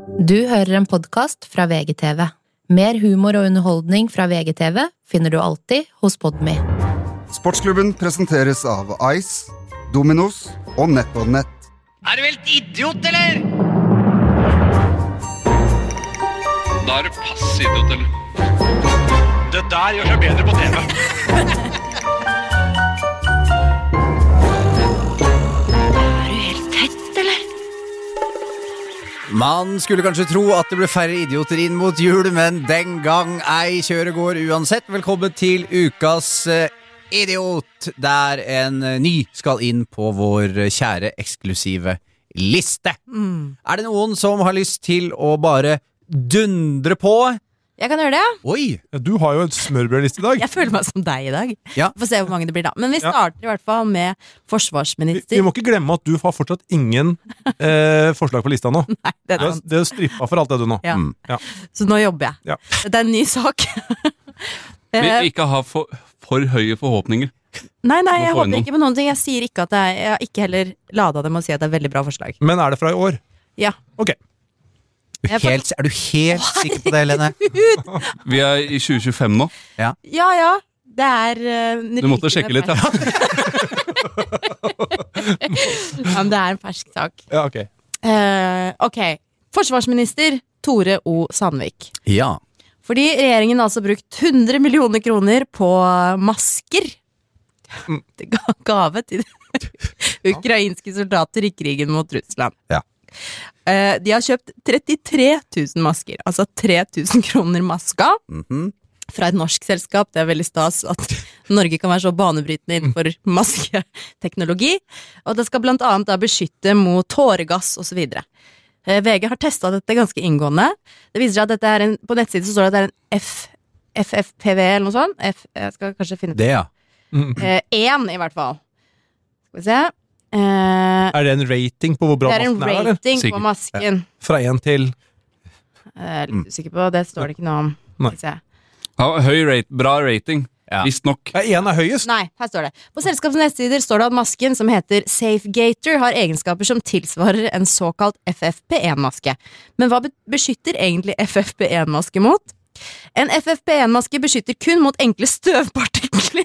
Du hører en podcast fra VGTV. Mer humor og underholdning fra VGTV finner du alltid hos Podme. Sportsklubben presenteres av Ice, Dominos og NetOnNet. Du helt idiot, eller? Da du passe idiot, eller? Det der gjør seg bedre på TV. Man skulle kanskje tro at det ble færre idioter inn mot jul, men den gang ei kjøret går uansett. Velkommen til ukas idiot, der en ny skal inn på vår kjære eksklusive liste. Er det noen som har lyst til å bare dundre på? Jeg kan gjøre det. Oi! Ja, du har jo et smørbrødliste i dag. Jeg føler meg som deg i dag. Ja. Få se hvor mange det blir da. Men vi starter i hvert fall med forsvarsminister. Vi må ikke glemme at du har fortsatt ingen forslag på lista nå. Nei, det er sant. Det er strippa for alt det du nå. Ja. Ja. Så nå jobber jeg. Ja. Det er en ny sak. Vi ikke ha for høye forhåpninger. Nei, jeg Må få håper innom. ikke på noen ting. Jeg sier ikke at det er, jeg har ikke heller ladet dem og si at det er veldig bra forslag. Men er det fra i år? Ja. Ok. Er du helt sikker på det, Helene? Vi er i 2025 nå. Ja. Det er Du måtte sjekke litt, ja. Ja, men det er en fersk sak. Ja, ok. Ok. Forsvarsminister Tore O. Sandvik. Ja. Fordi regjeringen har altså brukt 100 millioner kroner på masker. Det ga gave til ukrainske soldater i krigen mot Russland. Ja. De har kjøpt 33 000 masker, altså 3000 kroner maska, fra et norsk selskap. Det er veldig stas at Norge kan være så banebrytende innenfor masketeknologi. Og det skal blant annet da beskytte mot tåregass og så videre. VG har testet dette ganske inngående. Det viser seg at dette er på nettsiden så står det at det er en FFPV eller noe sånt. Jeg skal kanskje finne Det, ja. 1 i hvert fall. Skal vi se. Er det en rating på hvor bra Det er en masken er, eller? rating på Sikkert. masken. Fra 1 til... Jeg er litt usikker på, det står det ikke noe om. Nei. Skal vi se. Ja, bra rating. Ja. Visst nok. Ja, 1 er høyest. Nei, her står det. På selskapets nettsider står det at masken, som heter SafeGator, har egenskaper som tilsvarer en såkalt FFP1-maske. Men hva beskytter egentlig FFP1-maske mot? En FFP1-maske beskytter kun mot enkle støvpartikler.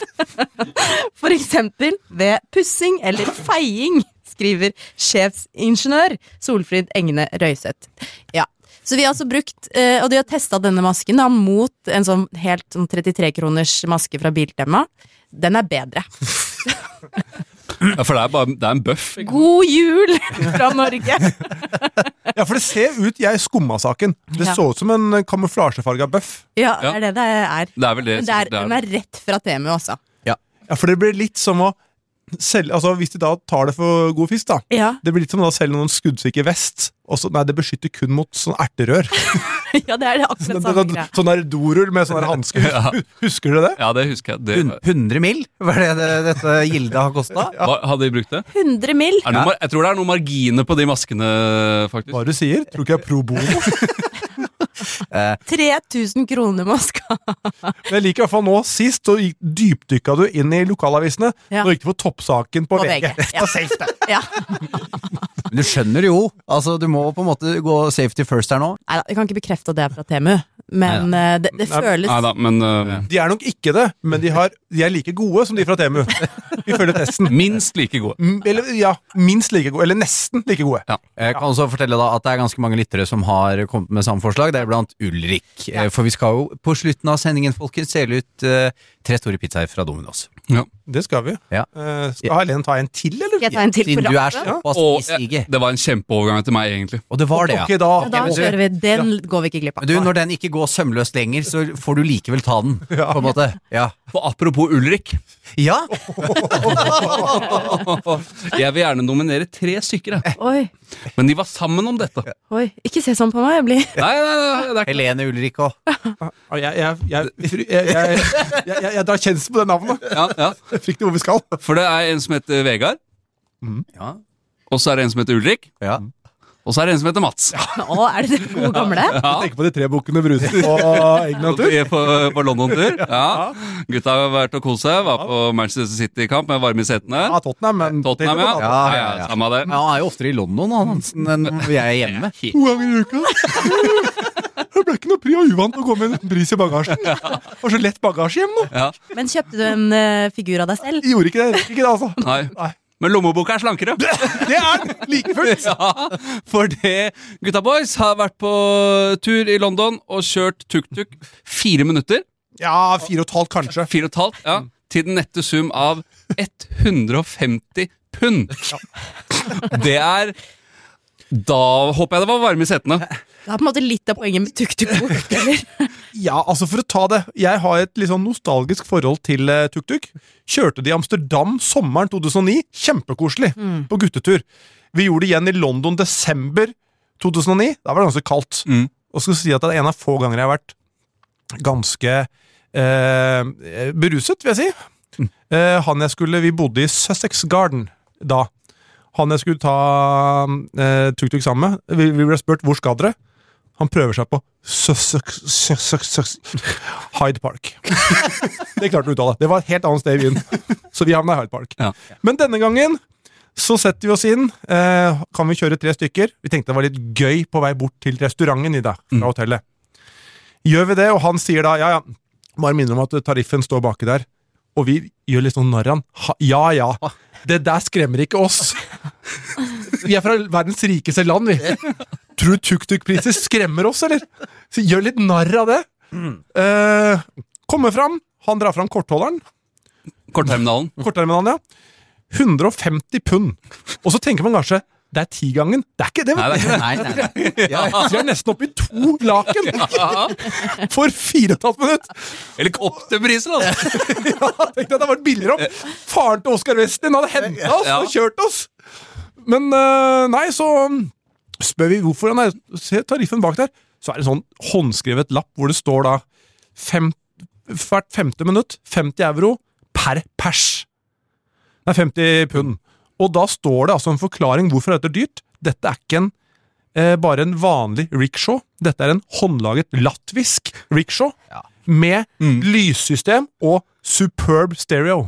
For eksempel ved pussing eller feiing, skriver sjefsingeniør Solfrid Egne Røyseth. Ja. Så vi har altså brukt, og de har testet denne masken da, mot en sånn helt sånn 33 kroners maske fra Biltema. Den er bedre. Ja, for det er en bøff. Ikke? God jul fra Norge! Ja, for det ser ut, jeg skumma saken. Det Ja. så ut som en kamuflasjefarga bøff. Ja, Ja. det er det det er. Det er vel det. Men den er rett fra Temu også. Ja, for det blir litt som å selge, altså hvis de da tar det for god fisk da, Ja, det blir litt som å selge noen skuddsikker vest, og så, nei, det beskytter kun mot sånn erterør. ja det er det akkurat samme greia. Sånn der dorull med sånn der hanske. Husker du det? Ja, det husker jeg. Det, 100 mil? Hva er det dette gildet har kostet? Hadde de brukt det? 100 mil. Jeg tror det er noen marginer på de maskene, faktisk. Hva du sier? Tror ikke jeg er pro bono. 3000 kroner maska. Men jeg liker i hvert fall nå, sist så dypdykka du inn i lokalavisene. Ja. Nå gikk du på toppsaken på På VG. VG, ja. Safe det. Ja. Men du skjønner jo, altså du må på en måte gå safety first her nå. Neida, jeg kan ikke bekrefte at det er fra Temu. Men det føles Nei da, men De er nok ikke det, men de er like gode som de fra Temu. Vi følger testen. minst like gode. Eller ja, minst like gode, eller nesten like gode. Ja. Jeg kan også fortelle da at det er ganske mange lyttere som har kommet med samme forslag. Det er blant Ulrik. Ja. For vi skal jo på slutten av sendingen, folkens, dele ut 3 store pizzaer fra Domino's. Ja. Det skal vi. Ja. Skal Helene ta en til, eller? Skal jeg ta en til på Siden du er rappen? såpass Og isige. det var en kjempeovergang til meg, egentlig. Og det var det, ja. Ok, da. Da kjører vi. Den går vi ikke glipp av. Men du, når den ikke går sømløst lenger, så får du likevel ta den, på en måte. Ja. Og apropos Ulrik. Ja? Jeg vil gjerne nominere 3 stykker, jeg. Oi, Men de var sammen om dette. oi. Ikke se sånn på meg, jeg blir... Nei, det er ikke Helene Ulrik og... Jeg drar kjensel på det navnet. ja. Jeg fikk det hvor vi skal. For det er en som heter Vegard. Ja. Og så er det en som heter Ulrik. Ja. Og så er det en som heter Mats. Er det gode gamle? Tenk på de 3 bukkene Bruse og Egnatur. På London-tur. Ja. Gutta har vært og koset seg. Var på Manchester City-kamp med varme i setene. Ja, Tottenham, men Tottenham, ja. Ja. Samme det. Ja, han er jo oftere i London enn jeg er hjemme. 2 ganger i uka. Det ble ikke noe pri og uvant å gå med en bris i bagasjen. Det var så lett bagasje hjem nå. Ja. Men kjøpte du en figur av deg selv? Gjorde ikke det, altså. Nei. Men lommeboka er slankere. Det er den, like fullt. Ja, for det Gutta Boys har vært på tur i London og kjørt tuk-tuk 4 minutter. Ja, 4,5 kanskje. 4,5, ja. Til den nette sum av 150 pund. Det er... Da håper jeg det var varme i setene. Det er på en måte litt av poenget med tuk-tuk-bort, eller? Ja, altså for å ta det. Jeg har et litt sånn nostalgisk forhold til tuk-tuk. Kjørte det i Amsterdam sommeren 2009. Kjempekoselig på guttetur. Vi gjorde det igjen i London desember 2009. Da var det ganske kaldt. Og skal si at det er en av få ganger jeg har vært ganske beruset, vil jeg si. Vi bodde i Sussex Garden da. Han jeg skulle ta tuk-tuk sammen med, vi ble spurt hvor skal dere? Han prøver seg på Hyde Park. Det klarte han å uttale. Det var et helt annet sted i byen. Så vi havna i Hyde Park. Ja. Men denne gangen så setter vi oss inn. Kan vi kjøre 3 stykker? Vi tenkte det var litt gøy på vei bort til restauranten i dag, fra hotellet. Gjør vi det, og han sier da, ja, bare minner om at tariffen står baki der. Og vi gjør litt sånn narran. Ja, det der skremmer ikke oss. Vi er fra verdens rikeste land, vi. Tror du tuk-tuk-priser skremmer oss, eller? Så gjør litt narr av det. Kommer fram, han drar fram kortholderen. Kortterminalen, ja. 150 pund. Og så tenker man kanskje, det er 10-gangen. Det er ikke det, vet du. Nei. Ja, så jeg er nesten oppe i 2 laken. For 4,5 minutt. Helikopterpriser, altså. Ja, tenkte jeg det var billigere om faren til Oscar Westin hadde hentet oss og kjørt oss. Men nei, så spør vi hvorfor han er. Se tariffen bak der. Så er det en sånn håndskrevet lapp hvor det står da hvert 5. minutt 50 euro per pers. Det er 50 pund. Og da står det altså en forklaring hvorfor dette er dyrt. Dette er ikke bare en vanlig rickshaw. Dette er en håndlaget latvisk rickshaw med lyssystem og superb stereo.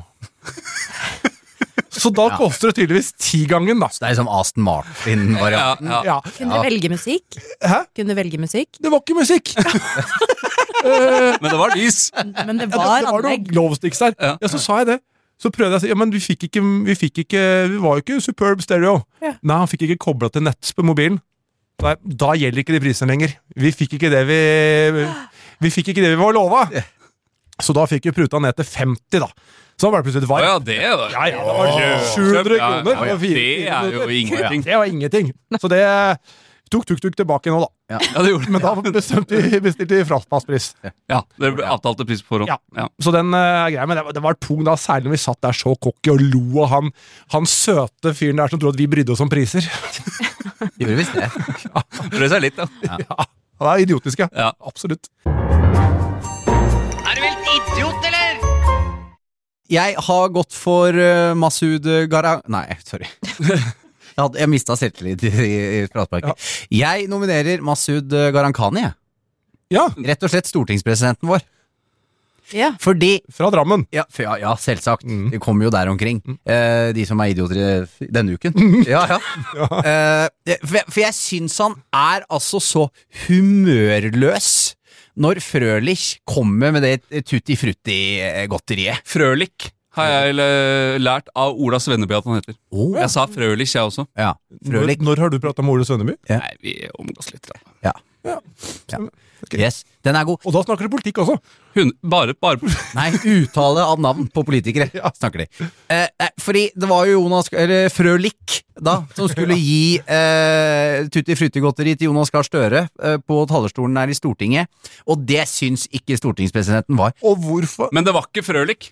Så da koster det tydeligvis 10-gangen, da. Så det er liksom Aston Martin-varianten. Ja. Kunne du velge musikk? Hæ? Kunne du velge musikk? Det var ikke musikk. Men det var lys. Men det Det var var noen anlegg. glowsticks der. Ja, så sa jeg det. Så prøvde jeg å si, ja, men vi var jo ikke superb stereo. Ja. Nei, han fikk ikke koblet til nett på mobilen. Nei, da gjelder ikke de prisene lenger. Vi fikk ikke det vi var lova. Så da fikk vi pruta ned til 50 da. Så var det plutselig varmt. Ja, det var... Ja, det var 700 kroner. Ja, det er jo ingenting. Det var ingenting. Så det tok tuk-tuk tilbake nå da. Ja, det gjorde det. Men da bestilte vi frastpasspris. Ja, det avtalte pris på forhånd. Ja. Så den greia, men det var tung da, særlig når vi satt der så cocky og lo, og han søte fyren der som trodde at vi brydde oss om priser. Gjorde visst det. Prøv seg litt, da. Ja, det er idiotisk, ja. Ja. Absolutt. Er du vel idiot, eller? Jeg har gått for Masoud Garang... Nei, sorry. Jeg mistet selvtillit i pratparket. Jeg nominerer Masoud Gharahkhani. Ja, Rett og slett stortingspresidenten vår. Ja. Fordi fra Drammen. ja, selvsagt. Vi kommer jo der omkring. De som er idioter denne uken. Ja. For jeg syns han er altså så humørløs når Frølich kommer med det tutti-frutti-godteriet. Frølich har jeg lært av Ola Svenneby at han heter. Jeg sa Frølich, jeg også. Ja, Frølich. Når har du pratet om Ole Sønneby? Ja. Nei, vi omgås litt. Ja. Yes, den er god. Og da snakker du politikk også. Bare Nei, uttale av navn på politikere snakker de. Fordi det var jo Frølich da, som skulle gi tutti-frutti-godteri til Jonas Gahr Støre på talerstolen her i Stortinget, og det syns ikke stortingspresidenten var. Og hvorfor? Men det var ikke Frølich.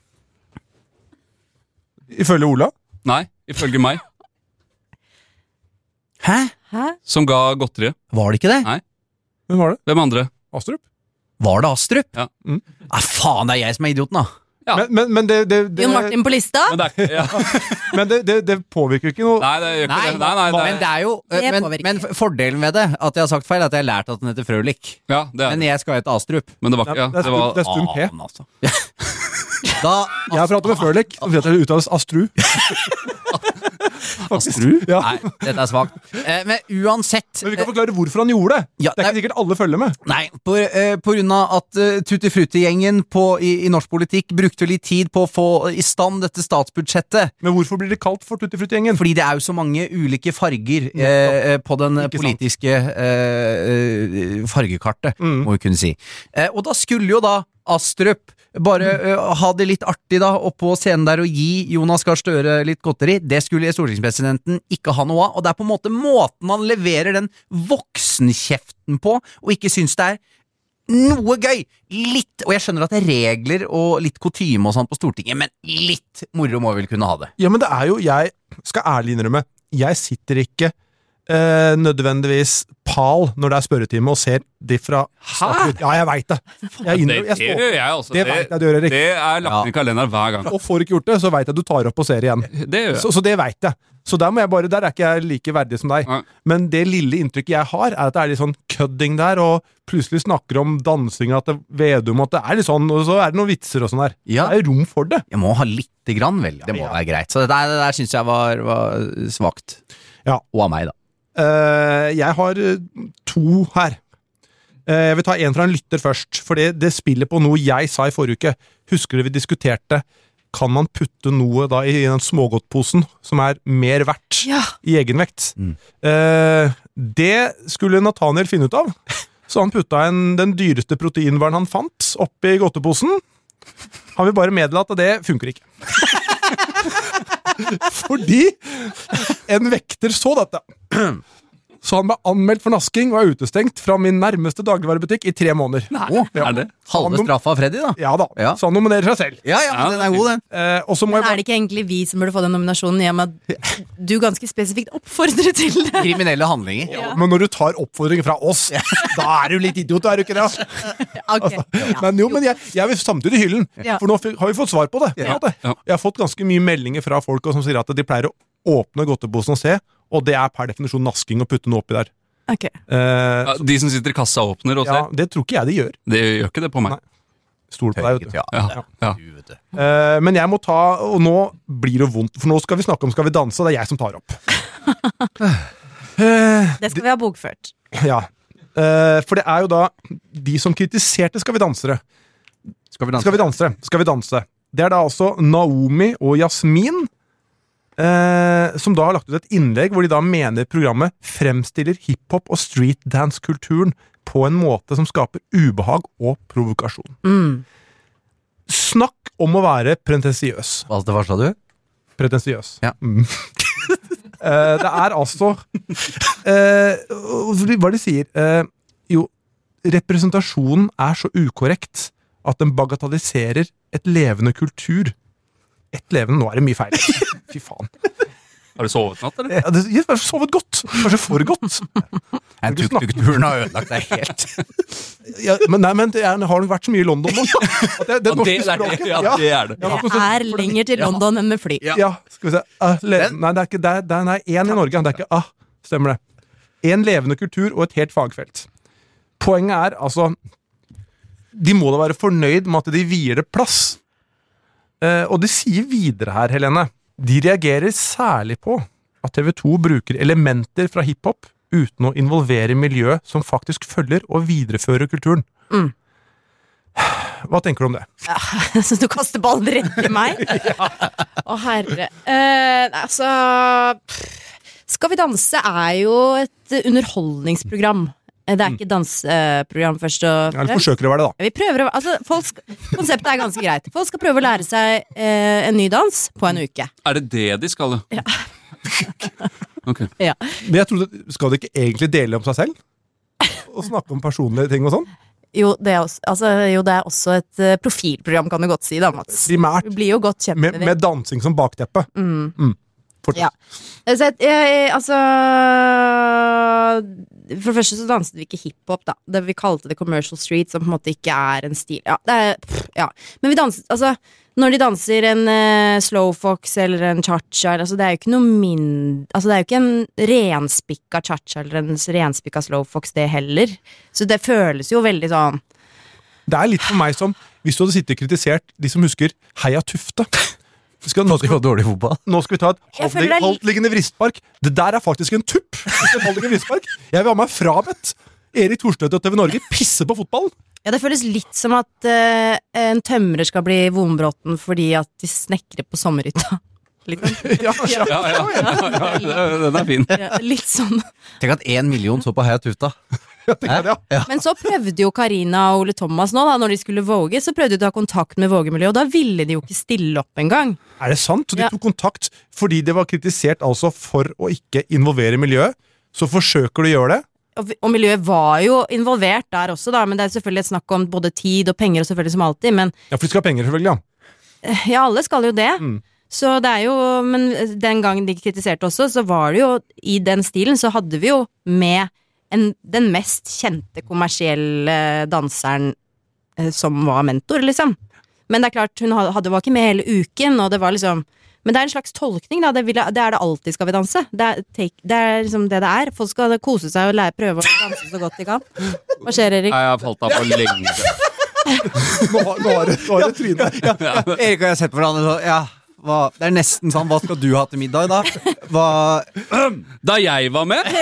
Ifølge Ola? Nei, ifølge meg. Hæ? Som ga godteriet. Var det ikke det? Nei. Hvem var det? Hvem andre? Astrup? Var det Astrup? Ja. Faen, det er jeg som er idioten da. Ja. Men Jon Martin på lista? Men det er, ja. men det påvirker ikke noe. Nei, det gjør ikke det. Nei, Men det er jo Det men, påvirker. men fordelen ved det, at jeg har sagt feil, at jeg har lært at den heter Frølik. Ja, det er Men jeg skal hete Astrup. Men det var ikke, ja, Det er det var det er stum P. Altså. Da Jeg har pratet med Frølik, som sier at det uttales Astru. Astru? Ja. Nei, dette er svagt. Men uansett Men vi kan forklare hvorfor han gjorde det. Ja, Det er ikke sikkert alle følger med. Nei, på grunn av at Tutti Frutti-gjengen i norsk politikk brukte litt tid på å få i stand dette statsbudsjettet. Men hvorfor blir det kalt for Tutti Frutti-gjengen? Fordi det er jo så mange ulike farger på den Ikke sant. politiske fargekartet, må vi kunne si. Og da skulle jo da Astrup bare ha det litt artig da oppå scenen der og gi Jonas Gahr Støre litt godteri. Det skulle stortingspresidenten ikke ha noe av, og det er på en måte måten han leverer den voksenkjeften på, og ikke synes det er noe gøy. Litt, og jeg skjønner at det er regler og litt kutyme og sånn på Stortinget, men litt moro må vi vel kunne ha det. Ja, men det er jo, jeg skal ærlig innrømme, jeg sitter ikke nødvendigvis pal når det er spørretime og ser de fra starten ut. Ja, jeg vet det. det gjør jeg også. Det vet jeg du gjør, Erik. Det er lagt inn i kalenderen hver gang. Og får ikke gjort det, så vet jeg at du tar opp og ser igjen. Det gjør jeg. Så det vet jeg. Så der er ikke jeg like verdig som deg. Nei. Men det lille inntrykket jeg har, er at det er litt sånn kødding der, og plutselig snakker om dansing, at det Vedum, at det er litt sånn, og så er det noen vitser og sånn der. Ja. Det er rom for det. Jeg må ha lite grann, vel. Det må være greit. Så det der synes jeg var svagt. Ja. Og av meg, da. Jeg har 2 her. Jeg vil ta en fra en lytter først, for det spiller på noe jeg sa i forrige uke. Husker du vi diskuterte, kan man putte noe da i den smågodtposen som er mer verdt i egenvekt? Det skulle Nathaniel finne ut av, så han putta den dyreste proteinvaren han fant oppi godteposen. Han vil bare meddele at det funker ikke. Fordi en vekter så dette. Så han ble anmeldt for nasking og er utestengt fra min nærmeste dagligvarebutikk i 3 måneder. Nei, er det? Halve straffa av Freddy, da. Ja da, Ja. så han nominerer seg selv. Ja, men den er god, den. Og så må Men jeg er det ikke egentlig vi som burde få den nominasjonen, i og med at du ganske spesifikt oppfordrer til det? Kriminelle handlinger. Ja, men når du tar oppfordringer fra oss, da er du litt idiot, er du ikke det? Ok, ja. Men jeg vil samtidig hylle den, Ja. for nå har vi fått svar på det. Ja. Jeg har fått ganske mye meldinger fra folk som sier at de pleier å åpne godteposen og se, og det er per definisjon nasking å putte noe oppi der. Ok. Ja, de som sitter i kassa åpner og Ja, ser. det tror ikke jeg de gjør. Det gjør ikke det på meg. Nei. Stol på deg, vet du. Ja. Du, vet du. Men jeg må ta, og nå blir det vondt, for nå skal vi snakke om Skal vi danse, og det er jeg som tar opp. Det skal vi ha bokført. Ja, for det er jo da de som kritiserte Skal vi dansere. Skal vi danse? Skal vi danse. Det er da altså Naomi og Jasmin, som da har lagt ut et innlegg hvor de da mener programmet fremstiller hiphop og streetdance-kulturen på en måte som skaper ubehag og provokasjon. Snakk om å være pretensiøs. Hva sa du? Pretensiøs. Ja. Det er altså hva de sier jo, representasjonen er så ukorrekt at den bagatelliserer et levende kultur. Et levende, nå er det mye feil. Fy faen. Har du sovet natt, eller? Ja, jeg har sovet godt. Kanskje for godt. Tuk-tuk-turen har ødelagt deg helt. Ja, men jeg har nok vært så mye i London nå. At det norske språket, Ja, det er det. Ja, Det er lenger til London enn med fly. Ja, skal vi se. Nei, det er ikke nei, én i Norge. Det er ikke stemmer det. En levende kultur og et helt fagfelt. Poenget er altså de må da være fornøyd med at de vier det plass. Og de sier videre her, Helene, de reagerer særlig på at TV 2 bruker elementer fra hiphop uten å involvere miljø som faktisk følger og viderefører kulturen. Hva tenker du om det? Så du kaster ballen rett til meg? Å herre. Altså Skal vi danse er jo et underholdningsprogram. Det er ikke danseprogram først og Eller forsøker å være det, da. Vi prøver å, altså, konseptet er ganske greit. Folk skal prøve å lære seg en ny dans på en uke. Er det det de skal? Ja. Ok. Ja. Men jeg trodde, skal de ikke egentlig dele om seg selv? Og snakke om personlige ting og sånn? Jo, det er også et profilprogram, kan du godt si, da, Mats. Primært Vi blir jo godt kjent med med dansing som bakteppe. Fortsett. Ja. Altså, For det første så danset vi ikke hiphop, da. Det vi kalte det commercial street, som på en måte ikke er en stil. Ja, det er, ja. Men vi danset, altså, når de danser en slowfox eller en cha-cha, altså, det er jo ikke noe altså, det er jo ikke en renspikka cha-cha eller en renspikka slowfox, det heller. Så det føles jo veldig sånn. Det er litt for meg som, hvis du hadde sittet og kritisert de som husker Heia Tufte. Nå skal vi ta et halvtliggende vristpark. Det der er faktisk en tupp. Jeg vil ha meg frabedt. Erik Thorstvedt og TV Norge pisser på fotballen. Ja, det føles litt som at en tømrer skal bli Vonbråten fordi at de snekrer på sommerhytta. Litt sånn. Den er fin. Ja, litt sånn. Tenk at 1 million så på Heia Tufta. Men så prøvde jo Karina og Ole Thomas nå da, når de skulle vogue, så prøvde de å ha kontakt med vågemiljøet, og da ville de jo ikke stille opp en gang. Er det sant? Så de tok kontakt fordi det var kritisert altså for å ikke involvere miljøet, så forsøker du å gjøre det? Og miljøet var jo involvert der også da, men det er selvfølgelig et snakk om både tid og penger, og selvfølgelig som alltid, men... Ja, for de skal ha penger selvfølgelig, ja. Ja, alle skal jo det. Så det er jo, men den gangen de kritiserte også, så var det jo, i den stilen, så hadde vi jo med den mest kjente kommersielle danseren som var mentor, liksom. Men det er klart, hun var ikke med hele uken, og det var liksom... Men det er en slags tolkning, da. Det er det alltid skal vi danse. Det er liksom det det er. Folk skal kose seg og prøve å danse så godt de kan. Hva skjer, Erik? Nei, jeg har falt av for lenge. Nå har det trynet. Erik og jeg har sett på hverandre så, det er nesten sånn, hva skal du ha til middag da? Da jeg var med...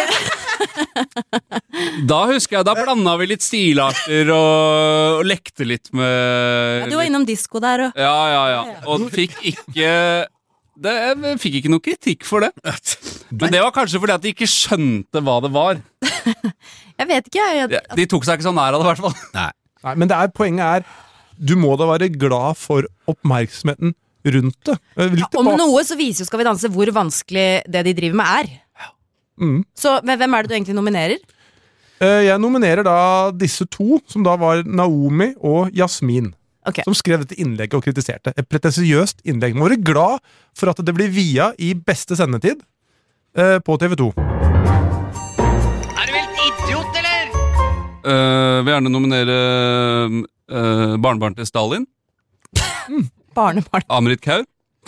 Da husker jeg, da blandet vi litt stilarter og lekte litt med... Ja, du var innom disco der og... Ja. Og fikk ikke noe kritikk for det. Men det var kanskje fordi at de ikke skjønte hva det var. Jeg vet ikke. De tok seg ikke så nær av det i hvert fall. Nei, men poenget er, du må da være glad for oppmerksomheten rundt det. Om noe så viser jo Skal vi danse hvor vanskelig det de driver med er. Så hvem er det du egentlig nominerer? Jeg nominerer da disse to, som da var Naomi og Jasmin. Okay. Som skrev dette innlegget og kritiserte. Et pretensiøst innlegg. Må være glad for at det blir via i beste sendetid på TV 2. Er du helt idiot, eller? Vil gjerne nominere barnebarn til Stalin. Barnebarn. Amrit Kaur.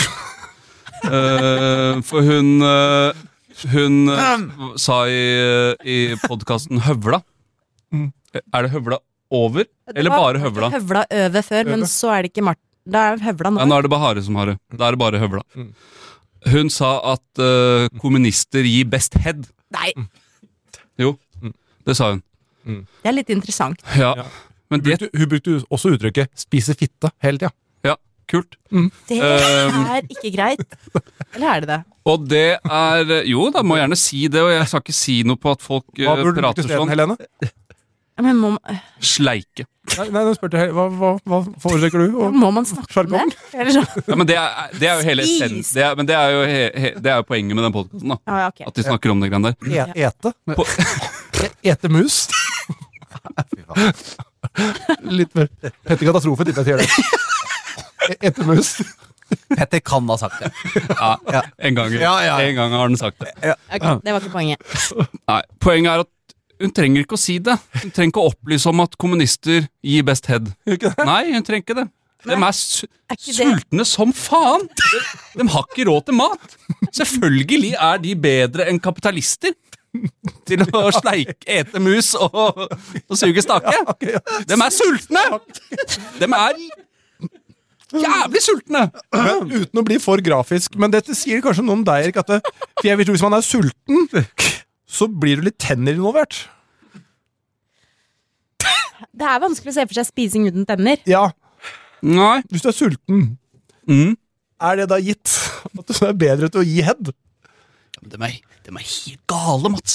For hun sa i podcasten Høvla. Er det Høvla over, eller bare Høvla? Høvla over før, men så er det ikke Martin. Da er Høvla nå. Ja, nå er det Bahare som har det. Da er det bare Høvla. Hun sa at kommunister gir best head. Nei. Jo, det sa hun. Det er litt interessant. Ja. Men hun brukte også uttrykket 'spise fitte' hele tida. Ja, kult. Det er ikke greit. Eller er det det? Og det er... Jo, da må jeg gjerne si det, og jeg skal ikke si noe på at folk Hva burde du prater bruke stedet, sånn. Helene? Men Sleike. Nei, nå spurte jeg, hva foretrekker du? må man snakke om det? Eller så? Ja, men det er jo hele essens. Men det er jo poenget med den podcasten da. Ja, ok. At de snakker om det grann der. Ete? Ete mus? Litt mer Petter Katastrofe, tipper jeg sier det. Ete mus? Petter kan ha sagt det. Ja, en gang har den sagt det. Ok, det var ikke poenget. Nei, poenget er at hun trenger ikke å si det. Hun trenger ikke å opplyse om at kommunister gir best head. Nei, hun trenger ikke det. De er sultne som faen. De har ikke råd til mat. Selvfølgelig er de bedre enn kapitalister til å ete mus og suge stake. De er sultne. De er jævlig sultne. Men, uten å bli for grafisk, men dette sier kanskje noe om deg, Erik, for jeg vil tro hvis man er sulten, så blir du litt tenner involvert. Det er vanskelig å se for seg spising uten tenner. Ja. Nei. Hvis du er sulten, er det da gitt at det er bedre til å gi head? De er helt gale, Mats.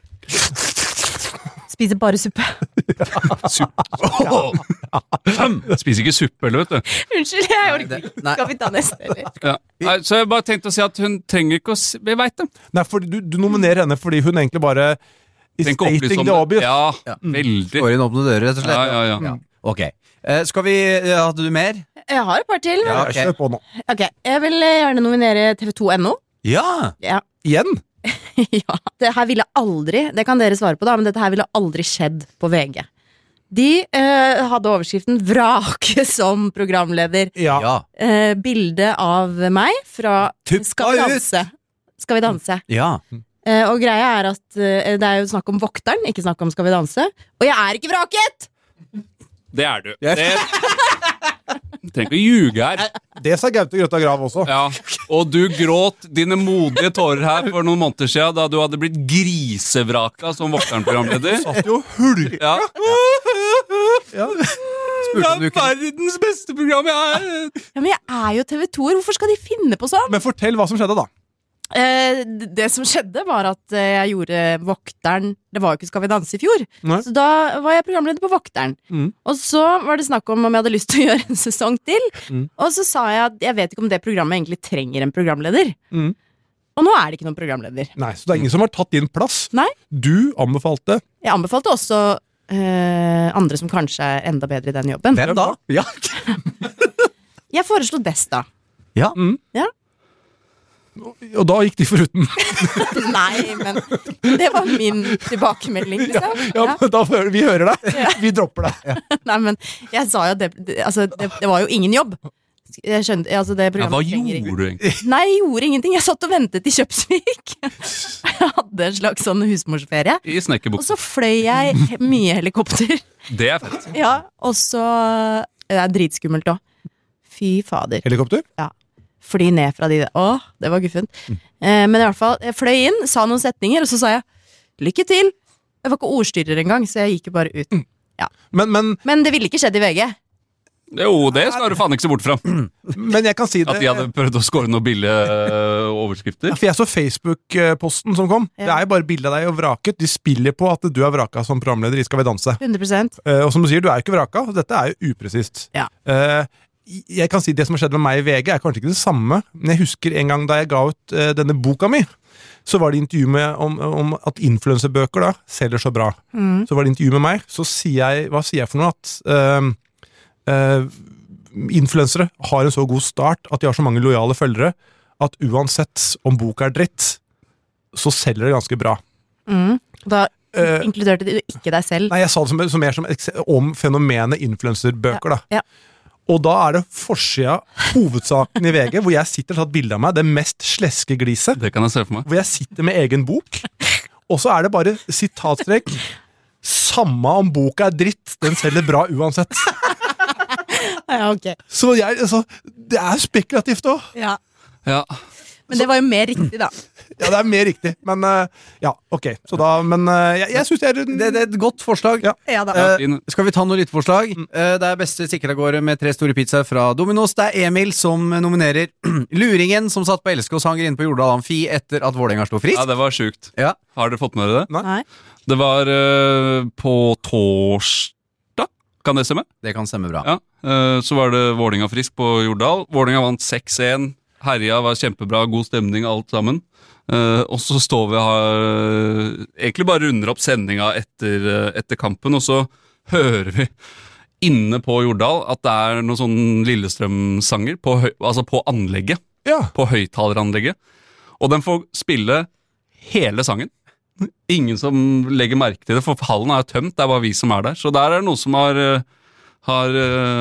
Spiser bare suppe. Spiser ikke suppe, eller vet du. Unnskyld, jeg orker ikke. Skal vi ta neste, eller? Ja. Nei, så jeg bare tenkte å si at hun trenger ikke å si... Vi vet det. Nei, for du nominerer henne fordi hun egentlig bare is stating the obvious. Ja, veldig. Får inn åpne dører, rett og slett. Ja. Ok. Skal vi... Hadde du mer? Jeg har et par til. Ja, Kjør på nå. Ok, jeg vil gjerne nominere TV2.no. Ja! Ja. Igjen? Ja, det her ville aldri, det kan dere svare på da, men dette her ville aldri skjedd på VG. De hadde overskriften «Vrake som programleder». Ja. Bilde av meg fra Skal vi danse. Skal vi danse. Ja. Og greia er at det er jo snakk om vokteren, ikke snakk om Skal vi danse. Og jeg er ikke vraket! Det er du. Du trenger ikke å ljuge her. Det sa Gaute Grøtta Grav også. Ja, og du gråt dine modige tårer her for noen måneder siden da du hadde blitt grisevraka som vokteren-programleder. Satt jo hulk. Ja. Ja. Det er verdens beste program jeg er. Ja, men jeg er jo TV2-er, hvorfor skal de finne på sånn? Men fortell hva som skjedde da. Det som skjedde var at jeg gjorde vokteren. Det var jo ikke Skal vi danse i fjor. Nei. Så da var jeg programleder på vokteren. Og så var det snakk om jeg hadde lyst til å gjøre en sesong til. Og så sa jeg at jeg vet ikke om det programmet egentlig trenger en programleder. Og nå er det ikke noen programleder. Nei, så det er ingen som har tatt din plass. Nei. Du anbefalte. Jeg anbefalte også andre som kanskje er enda bedre i den jobben. Hvem da? Ja. Jeg foreslo Desta. Ja. Ja. Og da gikk de foruten. Nei, men det var min tilbakemelding, liksom. Ja, men da, vi hører deg. Vi dropper deg. Nei, men jeg sa jo at det var jo ingen jobb. Jeg skjønte, altså det Ja, hva programmet trenger gjorde du egentlig? Nei, jeg gjorde ingenting. Jeg satt og ventet i Kjøpsvik. Jeg hadde en slags sånn husmorsferie. I Og snekkerbuksen. så fløy jeg mye helikopter. Det er fett. Ja, og så Det er dritskummelt også. Fy fader. Helikopter? Fly ned fra de der. Åh, det var guffent. Men i hvert fall, jeg fløy inn, sa noen setninger, og så sa jeg lykke til. Jeg var ikke ordstyrer engang, så jeg gikk jo bare ut. Ja. Men det ville ikke skjedd i VG. Jo, det skal du faen ikke se bort fra. jeg kan si det. At de hadde prøvd å skåre noen billige overskrifter. For jeg så Facebook-posten som kom. Ja. Det er jo bare bilde av deg og vraket. De spiller på at du er vraka som programleder i Skal vi danse. 100%. Og som du sier, du er jo ikke vraka. Dette er jo upresist. Ja. Jeg kan si det som har skjedd med meg i VG er kanskje ikke det samme, men jeg husker en gang da jeg ga ut denne boka mi, så var det intervju med om at influenserbøker da selger så bra. Så var det intervju med meg, så sier jeg, hva sier jeg for noe? At influensere har en så god start at de har så mange lojale følgere at uansett om boka er dritt, så selger det ganske bra. Da inkluderte du ikke deg selv. Nei, jeg sa det som mer om fenomenet influenserbøker da. Ja. Og da er det forsida, hovedsaken i VG, hvor jeg sitter og tatt bilde av meg, det mest sleske gliset, Det kan jeg se for meg. hvor jeg sitter med egen bok, og så er det bare sitatstrekk, samme om boka er dritt, den selger bra uansett. Ja, ok. Så det er spekulativt også. Ja. Ja. Men det var jo mer riktig, da. Ja, det er mer riktig, men ja, ok. Så da, men jeg synes det Det er et godt forslag. Ja. Ja da. Fin. Skal vi ta noen lytteforslag? Det er beste stikker av gårde med 3 store pizzaer fra Domino's. Det er Emil som nominerer Luringen som satt på Elske og sanger inne på Jordal Amfi etter at Vålerenga slo frisk. Ja, det var sjukt. Ja. Har dere fått med dere det? Nei. Det var på torsdag, kan det stemme? Det kan stemme bra. Ja. Så var det Vålerenga frisk på Jordal. Vålerenga vant 6-1. Herja var kjempebra, god stemning, alt sammen. Og så står vi og egentlig bare runder opp sendinga etter kampen, og så hører vi inne på Jordal at det er noen sånn Lillestrøm-sanger altså på anlegget. Ja. På høyttaleranlegget. Og den får spille hele sangen. Ingen som legger merke til det, for hallen er jo tømt, det er bare vi som er der. Så der er det noen som har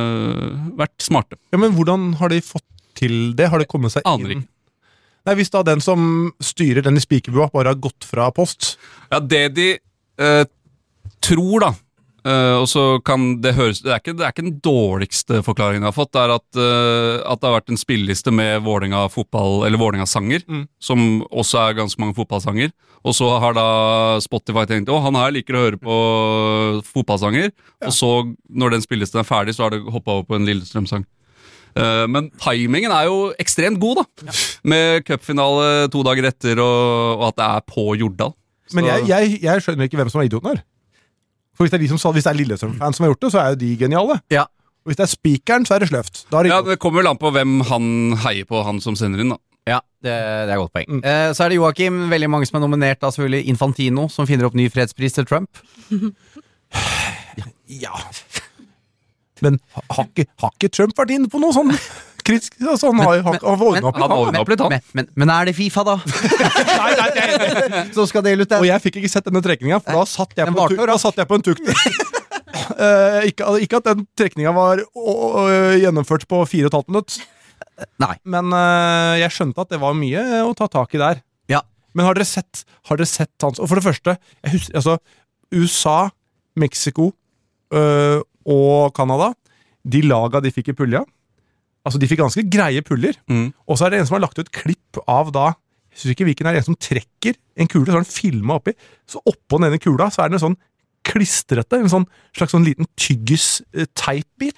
vært smarte. Ja, men hvordan har de fått til det? Har det kommet seg Aner inn? ikke. Nei, hvis da den som styrer den i Spikerbua bare har gått fra post. Ja, det de tror da, og så kan det høres, det er ikke den dårligste forklaringen jeg har fått, det er at det har vært en spilleliste med Vålerenga fotball, eller Vålerenga-sanger, som også er ganske mange fotballsanger, og så har da Spotify tenkt, han her liker å høre på fotballsanger, og så når den spillelisten er ferdig, så har det hoppet over på en Lillestrøm-sang. Men timingen er jo ekstremt god da, med cupfinale 2 dager etter, og at det er på Jordal. Så... Men jeg skjønner ikke hvem som er idioten her. For hvis det er Lillestrøm-fans som har gjort det, så er jo de geniale. Ja. Og hvis det er spikeren, så er det sløvt. Da er det Ja, det kommer vel an på hvem han heier på, han som sender inn da. Ja, det er et godt poeng. Så er det Joakim, veldig mange som er nominert, da selvfølgelig Infantino, som finner opp ny fredspris til Trump. Ja. Men har ikke Trump vært inne på noe sånn kritisk? Altså, han har ordnet opp litt. Men er det FIFA, da? Nei. Så skal dele ut den. Og jeg fikk ikke sett denne trekninga, for da satt jeg på en tukter. Ikke at den trekninga var gjennomført på 4,5 minutter. Nei. Men jeg skjønte at det var mye å ta tak i der. Ja. Men har dere sett hans? Og for det første, jeg husker, altså, USA, Mexico og Canada, de laga de fikk i pulja. Altså, de fikk ganske greie puller. Og så er det en som har lagt ut klipp av da, jeg synes ikke hvilken er, en som trekker en kule, så har den filmet oppi, så oppå denne kula, så er det en sånn klistrete, en slags liten tyggis-teipbit.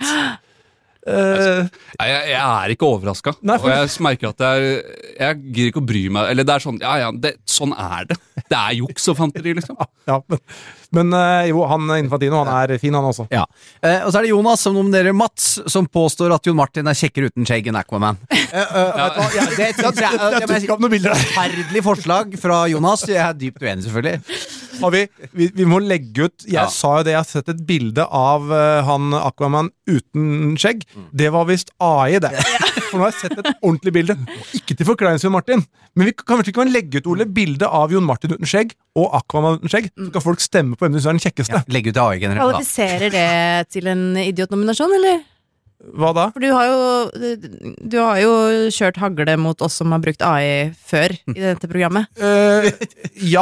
Jeg er ikke overrasket. Og jeg merker at jeg gir ikke å bry meg. Eller det er sånn, sånn er det. Det er juks og fanteri, liksom. Ja, men jo, han Infantino, han er fin, han også. Ja. Og så er det Jonas som nominerer Mats, som påstår at Jon Martin er kjekkere uten skjegg enn Aquaman. Det er et forferdelig forslag fra Jonas. Jeg er dypt uenig, selvfølgelig. Vi må legge ut. Jeg sa jo det, jeg har sett et bilde av han Aquaman uten skjegg. Det var visst AI, det. For nå har jeg sett et ordentlig bilde. Ikke til forkleinelse Jon Martin, men vi kan vel legge ut, Ole, bilde av Jon Martin uten skjegg og Aquaman uten skjegg, så kan folk stemme på hvem de synes er den kjekkeste. Legge ut AI generelt. Kvalifiserer det til en idiotnominasjon, eller? Hva da? For du har jo kjørt hagle mot oss som har brukt AI før i dette programmet. Jeg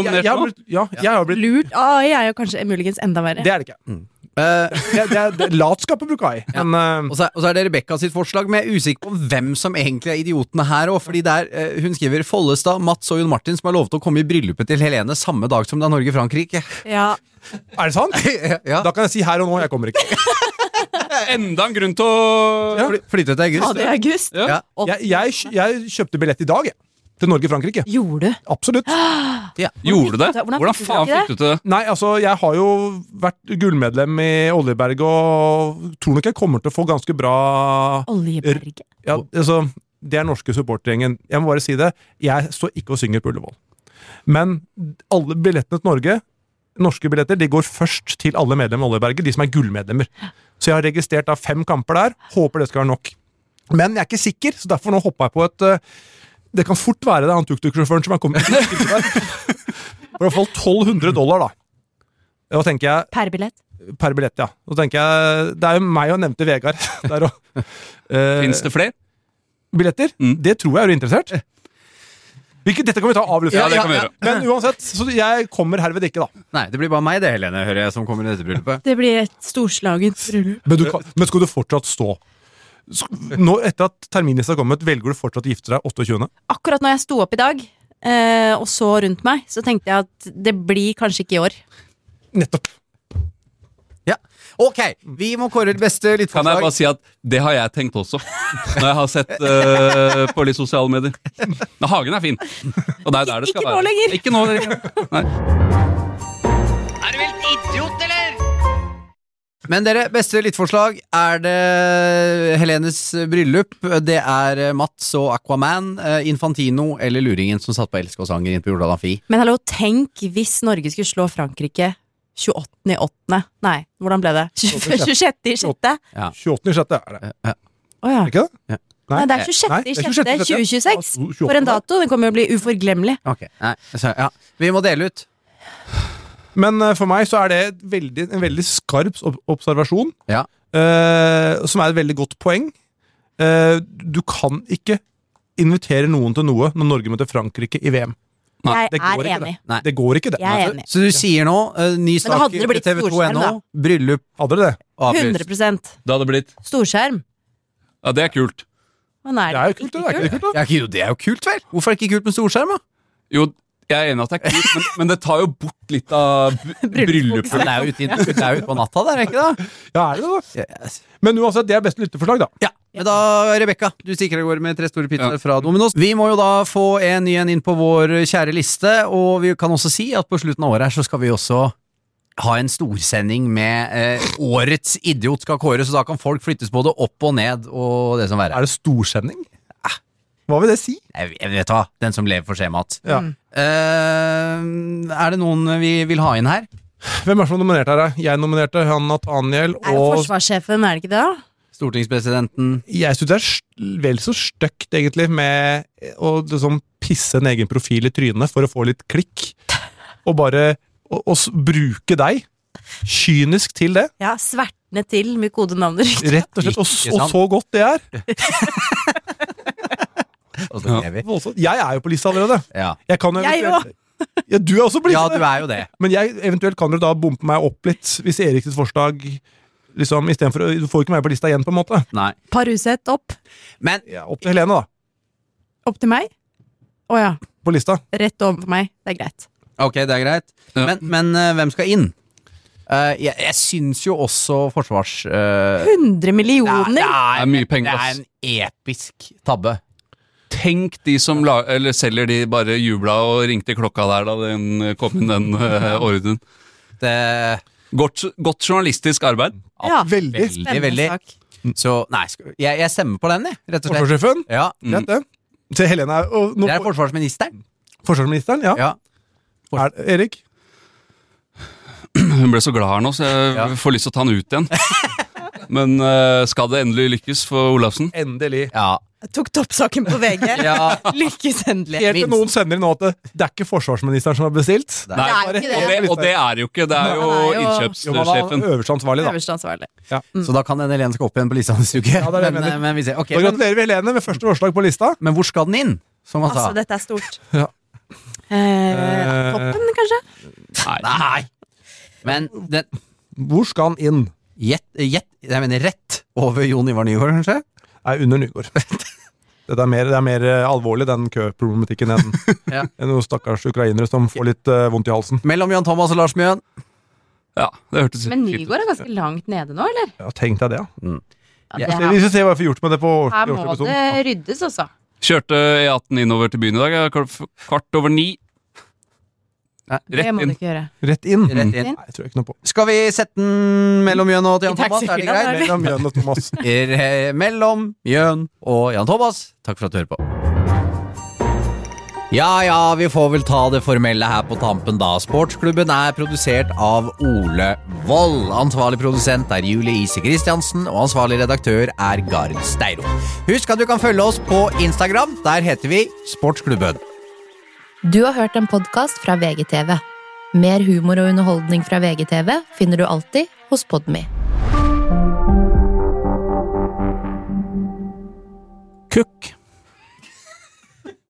har blitt Lurt AI er jo kanskje muligens enda verre. Det er det ikke. Det latskap å bruke AI. Og så er det Rebecca sitt forslag, men jeg er usikker på hvem som egentlig er idiotene her også, fordi hun skriver Follestad, Mats og Jon Martin som har lovet å komme i bryllupet til Helene samme dag som det er Norge-Frankrike. Ja. Er det sant? Ja. Da kan jeg si her og nå, jeg kommer ikke. Enda en grunn til å flytte til august. Ja, det er august. Ja. Jeg kjøpte billett i dag, til Norge-Frankrike. Gjorde du? Absolutt. Gjorde du det? Hvordan faen fikk du til det? Nei, altså, jeg har jo vært gullmedlem i Oljeberg, og tror nok jeg kommer til å få ganske bra Oljeberget? Ja, altså, det er norske supportergjengen. Jeg må bare si det, jeg står ikke og synger på Ullevål. Men alle billettene til Norge, norske billetter, de går først til alle medlemmer av Oljeberget, de som er gullmedlemmer. Så jeg har registrert 5 kamper der, håper det skal være nok. Men jeg er ikke sikker, så derfor nå hopper jeg på et det kan fort være det han tuk-tuk-sjåføren som har kommet til for i hvert fall $1,200 da. Da tenker jeg Per billett? Per billett, ja. Da tenker jeg, det er jo meg og nevnte Vegard der også. Finnes det flere? Billetter? Det tror jeg er interessert. Dette kan vi ta av lufta. Ja, det kan vi gjøre. Men uansett, så jeg kommer herved ikke da. Nei, det blir bare meg det, Helene, hører jeg, som kommer i dette bryllupet. Det blir et storslagent bryllup. Men skal du fortsatt stå? Nå, etter at terminlista har kommet, velger du fortsatt å gifte deg 28? Akkurat når jeg sto opp i dag og så rundt meg, så tenkte jeg at det blir kanskje ikke i år. Nettopp. Ja, ok, vi må kåre det beste litt forslag. Kan jeg bare si at det har jeg tenkt også, når jeg har sett på litt sosiale medier. Men hagen er fin, og det er der det skal være. Ikke nå lenger. Nei. Er du helt idiot, eller? Men dere, beste lyttforslag er det Helenes bryllup. Det er Mats og Aquaman, Infantino eller Luringen som satt på Elsk og Sanger inn på Jordal Amfi. Men hallo, tenk hvis Norge skulle slå Frankrike 28.8. Nei, hvordan ble det? 26.6. Ja. 28.6. er det. Åja. Ikke det? Ja. Nei, det er 26.6.2026. For en dato, den kommer jo å bli uforglemmelig. Ok, nei, så, ja. Vi må dele ut. Men for meg så er det en veldig skarp observasjon, Ja. Som er et veldig godt poeng. Du kan ikke invitere noen til noe når Norge møter Frankrike i VM. Jeg Det går er ikke enig. det. Det går ikke det. Jeg er enig. Så du sier nå, ny Men da sak hadde det blitt TV2.no, storskjerm, da. bryllup Hadde dere det? avlyst. 100% Det hadde blitt storskjerm. Ja, det er kult. Men Det er jo kult, det er ikke det kult da? Ja, det er jo kult, vel? Hvorfor er det ikke kult med storskjerm, da? Jo, jeg er enig at det er kult, men det tar jo bort litt av bryllupet. Det er jo ute på natta der, er det ikke da? Ja, er det det da? Yes. Men uansett, det er beste lytteforslag da. Ja, men da, Rebecca, du stikker av gårde med 3 store pizzaer fra Domino's. Vi må jo da få en ny en inn på vår kjære liste, og vi kan også si at på slutten av året her så skal vi også ha en storsending med årets idiot skal kåre, så da kan folk flyttes både opp og ned og det som verre. Er det storsending? Hva vil det si? Jeg vet hva, den som lever for skjemaet. Ja. Er det noen vi vil ha inn her? Hvem er det som nominerte her? Jeg nominerte han Nathaniel, Er jo og forsvarssjefen, er det ikke det? Da? Stortingspresidenten. jeg synes det er vel så støkt, egentlig, med å liksom pisse en egen profil i trynet for å få litt klikk, og bare å bruke deg kynisk til det. Ja, svertene til med kodenavner. Rett og slett, Ikke og sant? så godt det er. Og så er vi. Jeg er jo på lista allerede. Ja. Jeg kan jo Jeg eventuelt- Ja, du er også på Ja, lista. du er jo det. Men jeg eventuelt kan jo da bompe meg opp litt, hvis Eriks forslag liksom, i stedet for, du får ikke meg på lista igjen, på en måte. Nei. Parusett opp. Men Ja, opp til Helene, da. Opp til meg. Åja, På lista. rett over for meg. Det er greit. ok, det er greit. Ja. Men hvem skal inn? Jeg syns jo også forsvars... 100 millioner! det er mye penger, Det er ass. en episk tabbe. Tenk de som eller selger de bare jubla og ringte klokka der da den kom inn den ordren. Det Godt journalistisk arbeid. Ja, Veldig. veldig. sak. Så nei, jeg stemmer på den, jeg, rett og slett. Forsvarssjefen. Ja, Greit, det. Til Helene er og nå, det er forsvarsministeren. forsvarsministeren, ja. Ja. Erik? Hun ble så glad her nå, så jeg Ja. får lyst til å ta han ut igjen. Men skal det endelig lykkes for Olafsen? Endelig. Ja. Jeg tok toppsaken på VG. Ja. Lykkes endelig. Helt til Minst. noen sender inn nå at det er ikke forsvarsministeren som har bestilt. Nei. Nei, Det er jo ikke det. og det er jo ikke. Det er jo Nei, jo. Jo, man er innkjøpssjefen. øverste ansvarlig, da. Øverste ansvarlig. Så da kan den Helene skal opp igjen på lista neste uke. Ja, det er det jeg mener. men vi ser. Ok, Da gratulerer vi Helene med første forslag på lista. men hvor skal den inn? Som han sa. Altså, dette er stort. Ja. Toppen, kanskje? Nei. Men den Hvor skal han inn? jeg mener rett over Jon Ivar Nygaard, kanskje? Er under Nygård. Det er mer alvorlig, den køproblematikken, Ja. enn noen stakkars ukrainere som får litt vondt i halsen. Mellom Jan Thomas og Lars Mjøen. Ja, det hørtes Men fint ut. Nygaard er ganske langt nede nå, eller? Ja, tenk deg det, ja. Ja, Ja. det Vi her, får se hva vi får gjort med det på her må årsepisoden. det ryddes, altså. Kjørte E18 innover til byen i dag. Jeg er 8:45. Det må du inn. ikke gjøre. Rett inn. Rett inn. Nei, jeg tror ikke noe på. Skal vi sette den mellom Mjøen og Jan I Thomas? Er det taxifylla, greit? eller? Mellom Mjøen og Thomas. Mellom Mjøen og Jan Thomas. Takk for at du hører på. Ja, vi får vel ta det formelle her på tampen da. Sportsklubben er produsert av Ole Wold. Ansvarlig produsent er Julie Ise Kristiansen, og ansvarlig redaktør er Gard Steiro. Husk at du kan følge oss på Instagram. Der heter vi Sportsklubben. Du har hørt en podkast fra VGTV. Mer humor og underholdning fra VGTV finner du alltid hos Podme.